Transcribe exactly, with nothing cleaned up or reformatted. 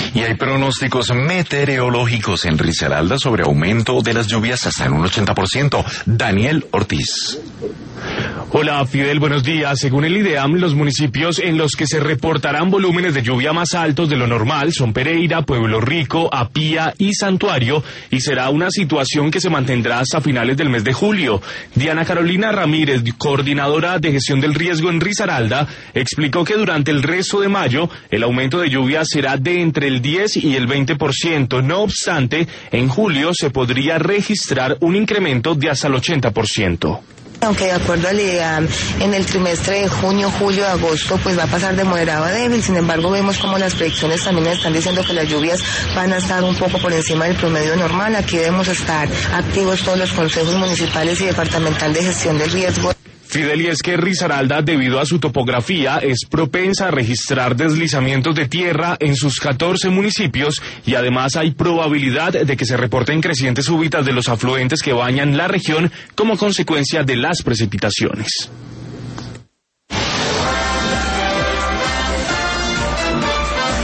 Y hay pronósticos meteorológicos en Risaralda sobre aumento de las lluvias hasta en un ochenta por ciento. Daniel Ortiz. Hola Fidel, buenos días. Según el IDEAM, los municipios en los que se reportarán volúmenes de lluvia más altos de lo normal son Pereira, Pueblo Rico, Apía y Santuario, y será una situación que se mantendrá hasta finales del mes de julio. Diana Carolina Ramírez, coordinadora de gestión del riesgo en Risaralda, explicó que durante el resto de mayo el aumento de lluvia será de entre el diez y el veinte por ciento. No obstante, en julio se podría registrar un incremento de hasta el ochenta por ciento. Aunque de acuerdo al IDEAM, en el trimestre de junio, julio, agosto, pues va a pasar de moderado a débil. Sin embargo, vemos como las predicciones también están diciendo que las lluvias van a estar un poco por encima del promedio normal. Aquí debemos estar activos todos los consejos municipales y departamental de gestión del riesgo. Fidel, y es que Risaralda, debido a su topografía, es propensa a registrar deslizamientos de tierra en sus catorce municipios, y además hay probabilidad de que se reporten crecientes súbitas de los afluentes que bañan la región como consecuencia de las precipitaciones.